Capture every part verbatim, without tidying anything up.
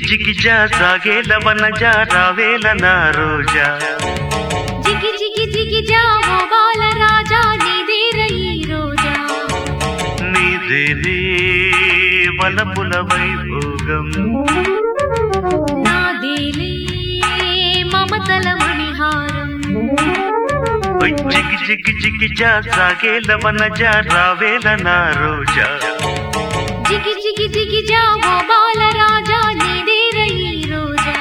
జిగి జా సాగేల వనజా రావేల నా రోజా జిగి జిగి జిగి జా ఓ బాల రాజా నీదేర ఈ రోజా నీదేనే వనపుల వైభోగం నాదేలే మమతల మణిహారం జిగి జిగి జిగి జా సాగేల వనజా రావేల నా రోజా జిగి జిగి జిగి జా ఓ బాల రాజా నీదేర ఈ రోజా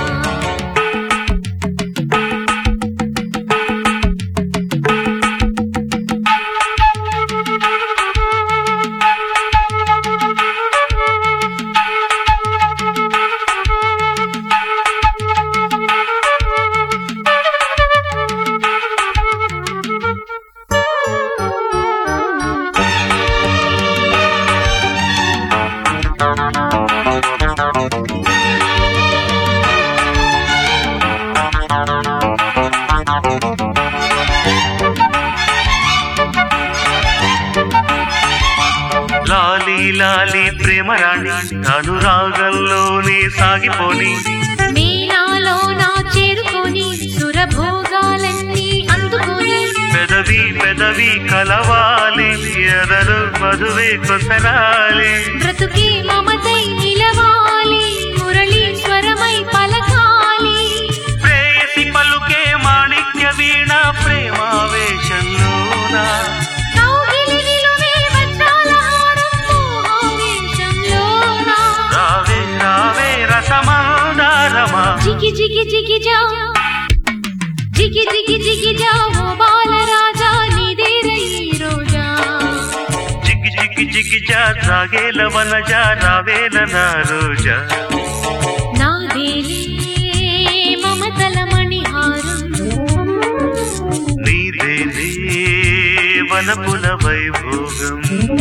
లాలి లాలి ప్రేమ రాణి అనురాగంలోనే సాగిపోని మీనాలో నా చేరుకొని సురభోగాలన్నీ అందుకొని పెదవి పెదవి కలవాలి ఎదరు మధువే కొసరాలి బ్రతుకే మమతై నిలవాలి మురళీశ్వరమై పలకాలి ప్రేయసి పలుకే మాణిక్య వీణ ప్రేమావేశంలోనా కౌగిలి నిలువే వజ్రాల హారం మోహావేశంలోనా రావే రావే రసమాదారమా జిగి జిగి జిగి జా జిగి జిగి జిగి జా ఓ బాల రాజా నీదేర ఈ రోజా జిగి జిగి జిగి జా సాగేల వనజా రావేల నా రోజా నాదేలే మమతల మణిహారం నీదేనే వనపుల వైభోగం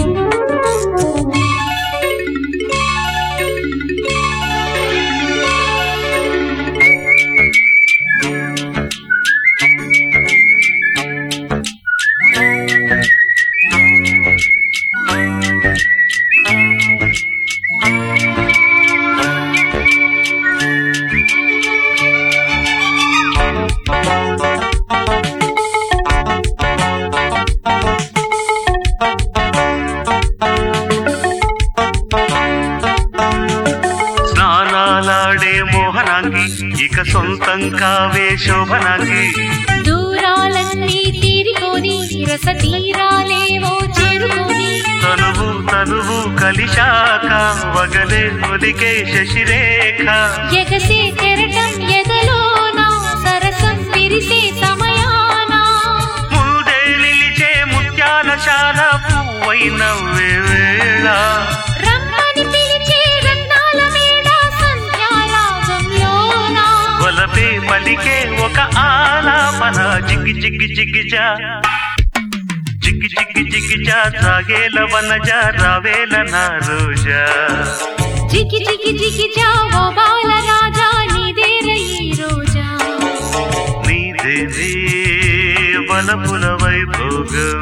స్నానాలాడే మోహనాంగి ఇక సొంతం కావే శోభనాంగి దూరాలన్నీ తీరికొని రస తీరాలేవో చేరుకొని తనువు తనువు కలిశాక వగలే ఒలికే శశిరేఖ ఎగసే కెరటం ఎదలోనా సరసం విరిసే సమయానా ముందే నిలిచే ముత్యాల శాల పువ్వైన వేళ రమ్మని పిలిచే రత్నాల మేడ సంధ్యారాగంలోనా వలపే పలికే ఒక ఆలాపన జిగి జిగి జిగి జా జిగి జిగి జిగి జా సాగేల వనజా రావేల నా రోజా జిగి జిగి జిగి జా ఓ బాల రాజా నీదేర ఈ రోజా నీదేనే వనపుల వైభోగం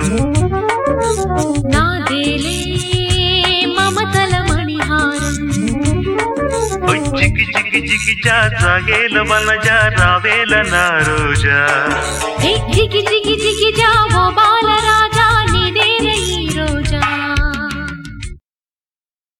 నాదేలే మమతల మణిహారం జిగి జిగి జిగి జా సాగేల వనజా రావేల నా రోజా జిగి జిగి జిగి జా ఓ బాల రాజా